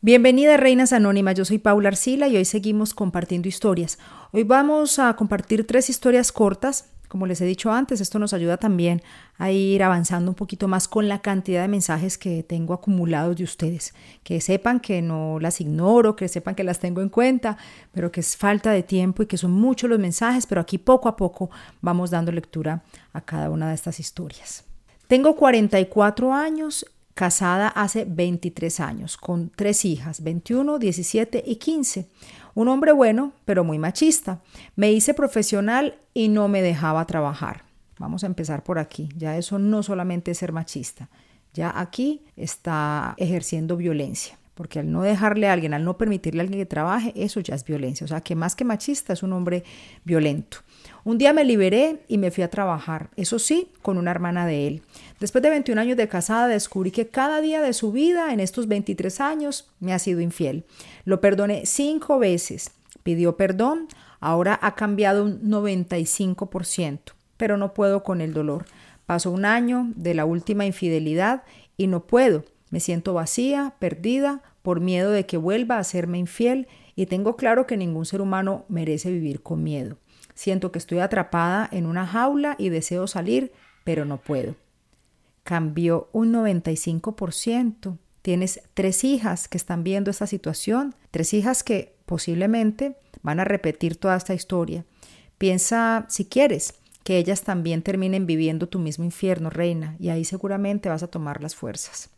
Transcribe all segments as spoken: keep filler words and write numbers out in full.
Bienvenida, Reinas Anónimas, yo soy Paula Arcila y hoy seguimos compartiendo historias. Hoy vamos a compartir tres historias cortas. Como les he dicho antes, esto nos ayuda también a ir avanzando un poquito más con la cantidad de mensajes que tengo acumulados de ustedes. Que sepan que no las ignoro, que sepan que las tengo en cuenta, pero que es falta de tiempo y que son muchos los mensajes, pero aquí poco a poco vamos dando lectura a cada una de estas historias. Tengo cuarenta y cuatro años, casada hace veintitrés años, con tres hijas, veintiuno, diecisiete y quince. Un hombre bueno, pero muy machista. Me hice profesional y no me dejaba trabajar. Vamos a empezar por aquí. Ya eso no solamente es ser machista. Ya aquí está ejerciendo violencia. Porque al no dejarle a alguien, al no permitirle a alguien que trabaje, eso ya es violencia. O sea, que más que machista es un hombre violento. Un día me liberé y me fui a trabajar, eso sí, con una hermana de él. Después de veintiún años de casada, descubrí que cada día de su vida, en estos veintitrés años, me ha sido infiel. Lo perdoné cinco veces, pidió perdón, ahora ha cambiado un noventa y cinco por ciento, pero no puedo con el dolor. Pasó un año de la última infidelidad y no puedo. Me siento vacía, perdida, por miedo de que vuelva a serme infiel y tengo claro que ningún ser humano merece vivir con miedo. Siento que estoy atrapada en una jaula y deseo salir, pero no puedo. Cambió un noventa y cinco por ciento. Tienes tres hijas que están viendo esta situación, tres hijas que posiblemente van a repetir toda esta historia. Piensa, si quieres, que ellas también terminen viviendo tu mismo infierno, reina, y ahí seguramente vas a tomar las fuerzas.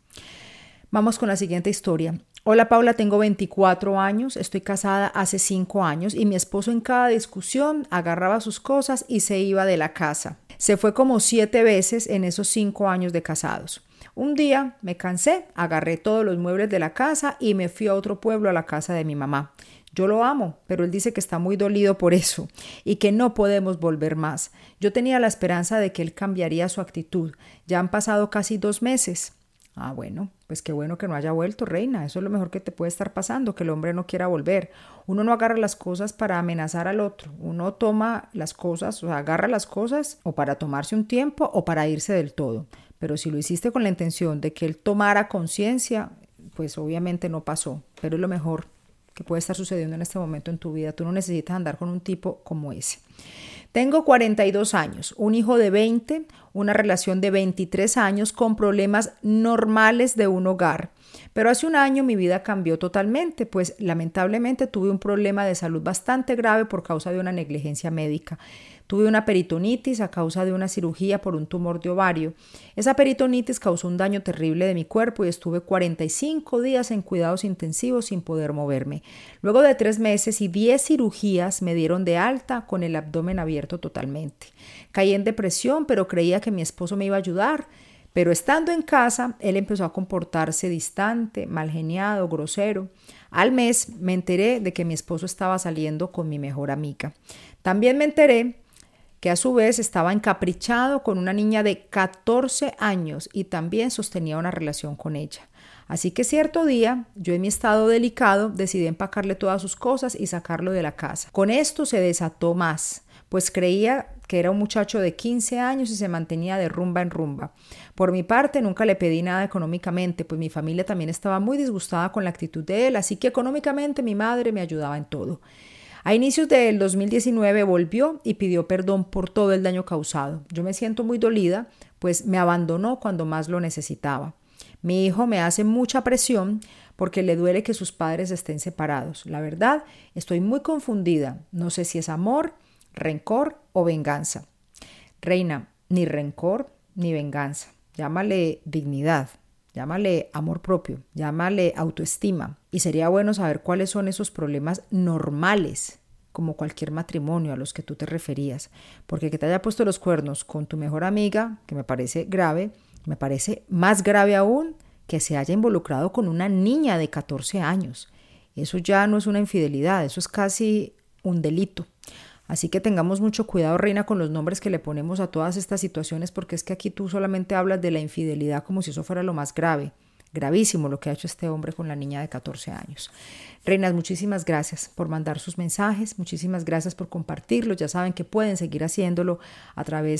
Vamos con la siguiente historia. Hola Paula, tengo veinticuatro años, estoy casada hace cinco años y mi esposo en cada discusión agarraba sus cosas y se iba de la casa. Se fue como siete veces en esos cinco años de casados. Un día me cansé, agarré todos los muebles de la casa y me fui a otro pueblo, a la casa de mi mamá. Yo lo amo, pero él dice que está muy dolido por eso y que no podemos volver más. Yo tenía la esperanza de que él cambiaría su actitud. Ya han pasado casi dos meses. Ah, bueno, pues qué bueno que no haya vuelto, reina. Eso es lo mejor que te puede estar pasando, que el hombre no quiera volver. Uno no agarra las cosas para amenazar al otro. Uno toma las cosas, o sea, agarra las cosas o para tomarse un tiempo o para irse del todo. Pero si lo hiciste con la intención de que él tomara conciencia, pues obviamente no pasó. Pero es lo mejor que puede estar sucediendo en este momento en tu vida. Tú no necesitas andar con un tipo como ese. Tengo cuarenta y dos años, un hijo de veinte, una relación de veintitrés años con problemas normales de un hogar. Pero hace un año mi vida cambió totalmente, pues lamentablemente tuve un problema de salud bastante grave por causa de una negligencia médica. Tuve una peritonitis a causa de una cirugía por un tumor de ovario. Esa peritonitis causó un daño terrible de mi cuerpo y estuve cuarenta y cinco días en cuidados intensivos sin poder moverme. Luego de tres meses y diez cirugías me dieron de alta con el abdomen abierto totalmente. Caí en depresión, pero creía que mi esposo me iba a ayudar. Pero estando en casa, él empezó a comportarse distante, malgeniado, grosero. Al mes me enteré de que mi esposo estaba saliendo con mi mejor amiga. También me enteré que a su vez estaba encaprichado con una niña de catorce años y también sostenía una relación con ella. Así que cierto día, yo en mi estado delicado decidí empacarle todas sus cosas y sacarlo de la casa. Con esto se desató más, pues creía que era un muchacho de quince años y se mantenía de rumba en rumba. Por mi parte, nunca le pedí nada económicamente, pues mi familia también estaba muy disgustada con la actitud de él, así que económicamente mi madre me ayudaba en todo. A inicios del dos mil diecinueve volvió y pidió perdón por todo el daño causado. Yo me siento muy dolida, pues me abandonó cuando más lo necesitaba. Mi hijo me hace mucha presión porque le duele que sus padres estén separados. La verdad, estoy muy confundida. No sé si es amor, rencor o venganza. Reina, ni rencor ni venganza. Llámale dignidad. Llámale amor propio, llámale autoestima. Y sería bueno saber cuáles son esos problemas normales, como cualquier matrimonio a los que tú te referías. Porque que te haya puesto los cuernos con tu mejor amiga, que me parece grave, me parece más grave aún que se haya involucrado con una niña de catorce años. Eso ya no es una infidelidad, eso es casi un delito. Así que tengamos mucho cuidado, reina, con los nombres que le ponemos a todas estas situaciones, porque es que aquí tú solamente hablas de la infidelidad como si eso fuera lo más grave. Gravísimo lo que ha hecho este hombre con la niña de catorce años. Reinas, muchísimas gracias por mandar sus mensajes, muchísimas gracias por compartirlos. Ya saben que pueden seguir haciéndolo a través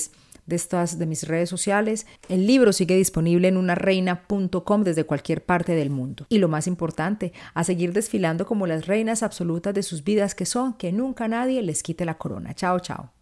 de estas de mis redes sociales. El libro sigue disponible en una reina punto com desde cualquier parte del mundo. Y lo más importante, a seguir desfilando como las reinas absolutas de sus vidas que son, que nunca nadie les quite la corona. Chao, chao.